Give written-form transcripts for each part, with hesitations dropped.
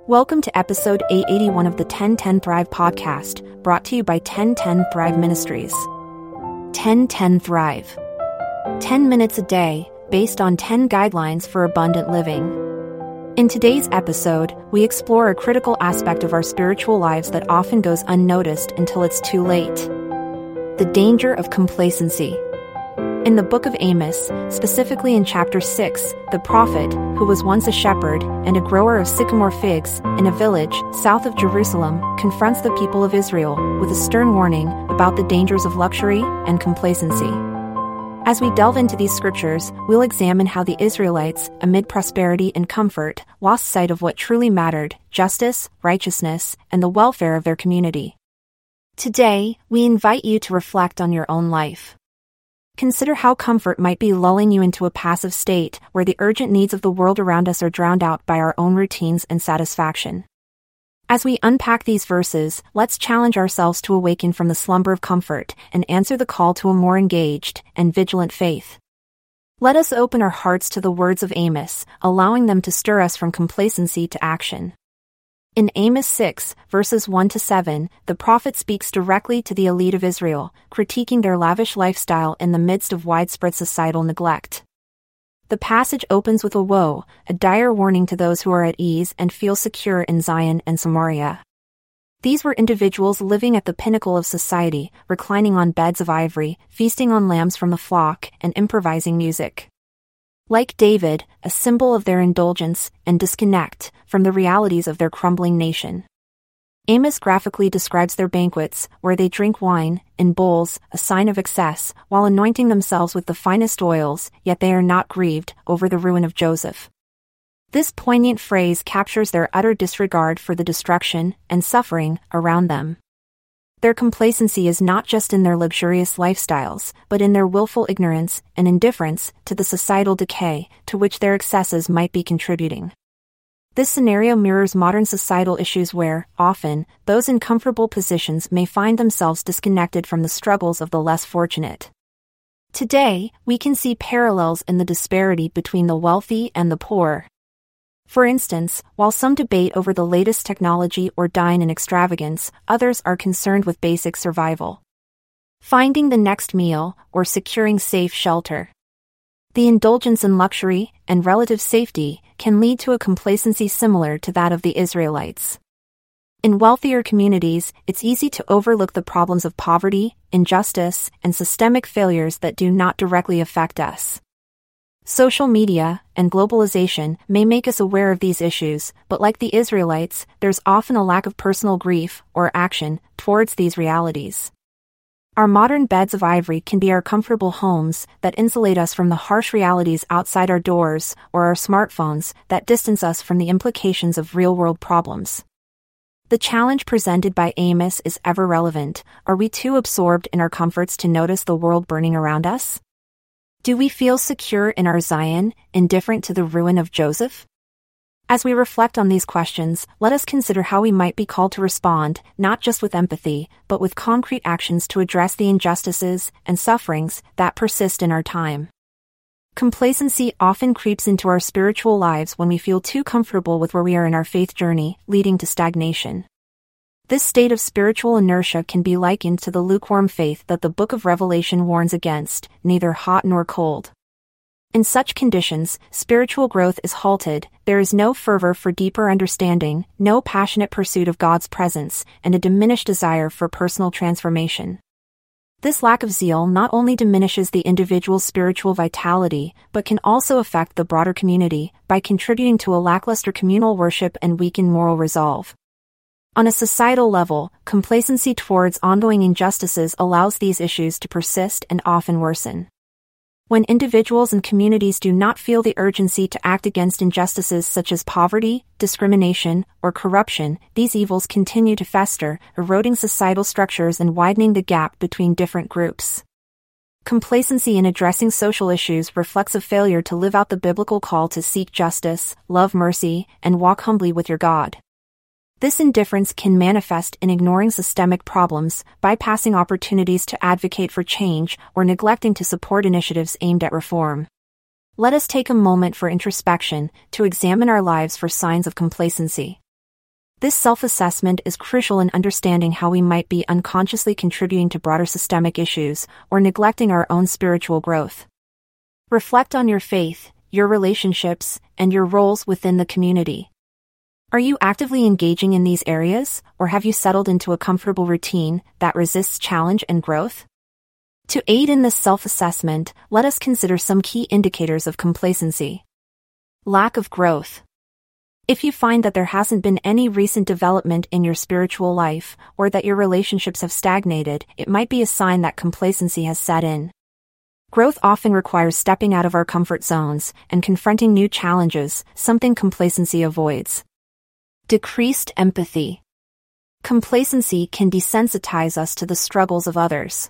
Welcome to episode 881 of the 1010 Thrive podcast, brought to you by 1010 Thrive Ministries. 1010 Thrive. 10 minutes a day, based on 10 guidelines for abundant living. In today's episode, we explore a critical aspect of our spiritual lives that often goes unnoticed until it's too late. The danger of complacency. In the book of Amos, specifically in chapter 6, the prophet, who was once a shepherd and a grower of sycamore figs in a village south of Jerusalem, confronts the people of Israel with a stern warning about the dangers of luxury and complacency. As we delve into these scriptures, we'll examine how the Israelites, amid prosperity and comfort, lost sight of what truly mattered: justice, righteousness, and the welfare of their community. Today, we invite you to reflect on your own life. Consider how comfort might be lulling you into a passive state where the urgent needs of the world around us are drowned out by our own routines and satisfaction. As we unpack these verses, let's challenge ourselves to awaken from the slumber of comfort and answer the call to a more engaged and vigilant faith. Let us open our hearts to the words of Amos, allowing them to stir us from complacency to action. In Amos 6, verses 1-7, the prophet speaks directly to the elite of Israel, critiquing their lavish lifestyle in the midst of widespread societal neglect. The passage opens with a woe, a dire warning to those who are at ease and feel secure in Zion and Samaria. These were individuals living at the pinnacle of society, reclining on beds of ivory, feasting on lambs from the flock, and improvising music. Like David, a symbol of their indulgence and disconnect from the realities of their crumbling nation. Amos graphically describes their banquets, where they drink wine in bowls, a sign of excess, while anointing themselves with the finest oils, yet they are not grieved over the ruin of Joseph. This poignant phrase captures their utter disregard for the destruction and suffering around them. Their complacency is not just in their luxurious lifestyles, but in their willful ignorance and indifference to the societal decay to which their excesses might be contributing. This scenario mirrors modern societal issues where, often, those in comfortable positions may find themselves disconnected from the struggles of the less fortunate. Today, we can see parallels in the disparity between the wealthy and the poor. For instance, while some debate over the latest technology or dine in extravagance, others are concerned with basic survival. Finding the next meal or securing safe shelter. The indulgence in luxury and relative safety can lead to a complacency similar to that of the Israelites. In wealthier communities, it's easy to overlook the problems of poverty, injustice, and systemic failures that do not directly affect us. Social media and globalization may make us aware of these issues, but like the Israelites, there's often a lack of personal grief or action towards these realities. Our modern beds of ivory can be our comfortable homes that insulate us from the harsh realities outside our doors, or our smartphones that distance us from the implications of real-world problems. The challenge presented by Amos is ever relevant. Are we too absorbed in our comforts to notice the world burning around us? Do we feel secure in our Zion, indifferent to the ruin of Joseph? As we reflect on these questions, let us consider how we might be called to respond, not just with empathy, but with concrete actions to address the injustices and sufferings that persist in our time. Complacency often creeps into our spiritual lives when we feel too comfortable with where we are in our faith journey, leading to stagnation. This state of spiritual inertia can be likened to the lukewarm faith that the book of Revelation warns against, neither hot nor cold. In such conditions, spiritual growth is halted, there is no fervor for deeper understanding, no passionate pursuit of God's presence, and a diminished desire for personal transformation. This lack of zeal not only diminishes the individual's spiritual vitality, but can also affect the broader community by contributing to a lackluster communal worship and weakened moral resolve. On a societal level, complacency towards ongoing injustices allows these issues to persist and often worsen. When individuals and communities do not feel the urgency to act against injustices such as poverty, discrimination, or corruption, these evils continue to fester, eroding societal structures and widening the gap between different groups. Complacency in addressing social issues reflects a failure to live out the biblical call to seek justice, love mercy, and walk humbly with your God. This indifference can manifest in ignoring systemic problems, bypassing opportunities to advocate for change, or neglecting to support initiatives aimed at reform. Let us take a moment for introspection, to examine our lives for signs of complacency. This self-assessment is crucial in understanding how we might be unconsciously contributing to broader systemic issues or neglecting our own spiritual growth. Reflect on your faith, your relationships, and your roles within the community. Are you actively engaging in these areas, or have you settled into a comfortable routine that resists challenge and growth? To aid in this self-assessment, let us consider some key indicators of complacency. Lack of growth. If you find that there hasn't been any recent development in your spiritual life, or that your relationships have stagnated, it might be a sign that complacency has set in. Growth often requires stepping out of our comfort zones and confronting new challenges, something complacency avoids. Decreased empathy. Complacency can desensitize us to the struggles of others.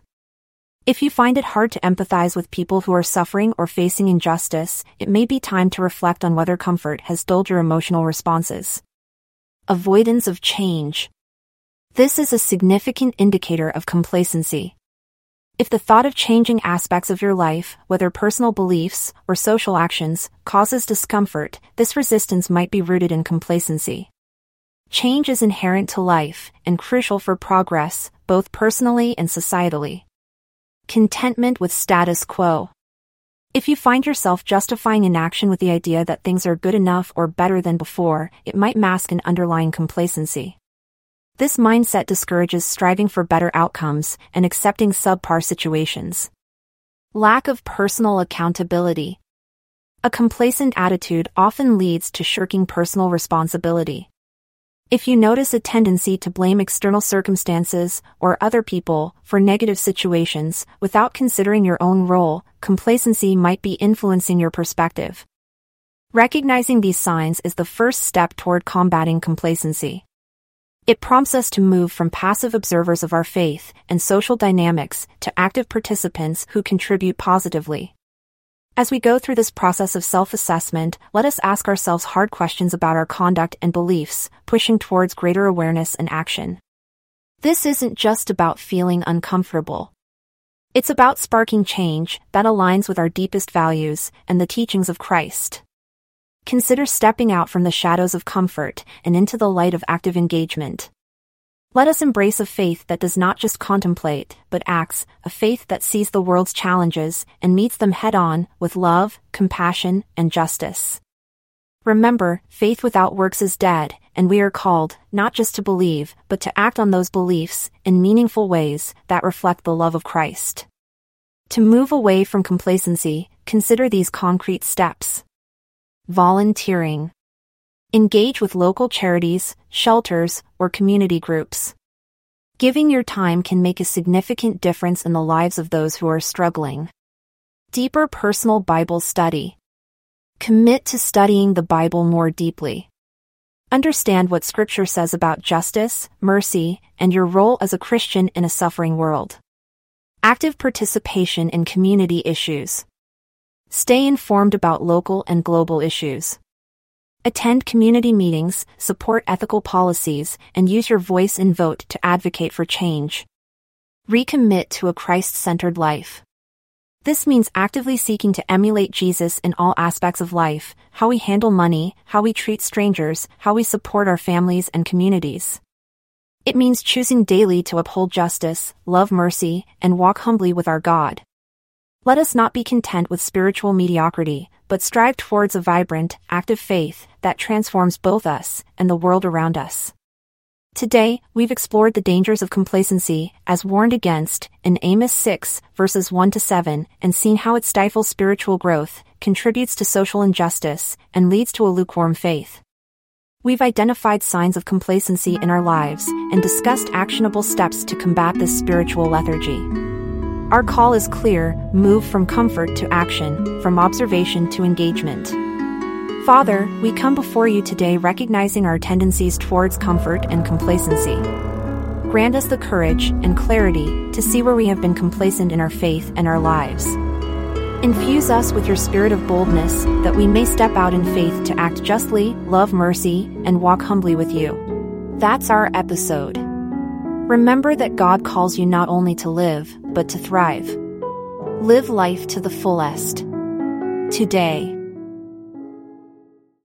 If you find it hard to empathize with people who are suffering or facing injustice, it may be time to reflect on whether comfort has dulled your emotional responses. Avoidance of change. This is a significant indicator of complacency. If the thought of changing aspects of your life, whether personal beliefs or social actions, causes discomfort, this resistance might be rooted in complacency. Change is inherent to life and crucial for progress, both personally and societally. Contentment with status quo. If you find yourself justifying inaction with the idea that things are good enough or better than before, it might mask an underlying complacency. This mindset discourages striving for better outcomes and accepting subpar situations. Lack of personal accountability. A complacent attitude often leads to shirking personal responsibility. If you notice a tendency to blame external circumstances or other people for negative situations without considering your own role, complacency might be influencing your perspective. Recognizing these signs is the first step toward combating complacency. It prompts us to move from passive observers of our faith and social dynamics to active participants who contribute positively. As we go through this process of self-assessment, let us ask ourselves hard questions about our conduct and beliefs, pushing towards greater awareness and action. This isn't just about feeling uncomfortable. It's about sparking change that aligns with our deepest values and the teachings of Christ. Consider stepping out from the shadows of comfort and into the light of active engagement. Let us embrace a faith that does not just contemplate, but acts, a faith that sees the world's challenges and meets them head-on with love, compassion, and justice. Remember, faith without works is dead, and we are called, not just to believe, but to act on those beliefs in meaningful ways that reflect the love of Christ. To move away from complacency, consider these concrete steps. Volunteering. Engage with local charities, shelters, or community groups. Giving your time can make a significant difference in the lives of those who are struggling. Deeper personal Bible study. Commit to studying the Bible more deeply. Understand what Scripture says about justice, mercy, and your role as a Christian in a suffering world. Active participation in community issues. Stay informed about local and global issues. Attend community meetings, support ethical policies, and use your voice and vote to advocate for change. Recommit to a Christ-centered life. This means actively seeking to emulate Jesus in all aspects of life, how we handle money, how we treat strangers, how we support our families and communities. It means choosing daily to uphold justice, love mercy, and walk humbly with our God. Let us not be content with spiritual mediocrity, but strive towards a vibrant, active faith that transforms both us and the world around us. Today, we've explored the dangers of complacency, as warned against, in Amos 6, verses 1-7, and seen how it stifles spiritual growth, contributes to social injustice, and leads to a lukewarm faith. We've identified signs of complacency in our lives and discussed actionable steps to combat this spiritual lethargy. Our call is clear: move from comfort to action, from observation to engagement. Father, we come before you today recognizing our tendencies towards comfort and complacency. Grant us the courage and clarity to see where we have been complacent in our faith and our lives. Infuse us with your spirit of boldness that we may step out in faith to act justly, love mercy, and walk humbly with you. That's our episode. Remember that God calls you not only to live, but to thrive. Live life to the fullest. Today.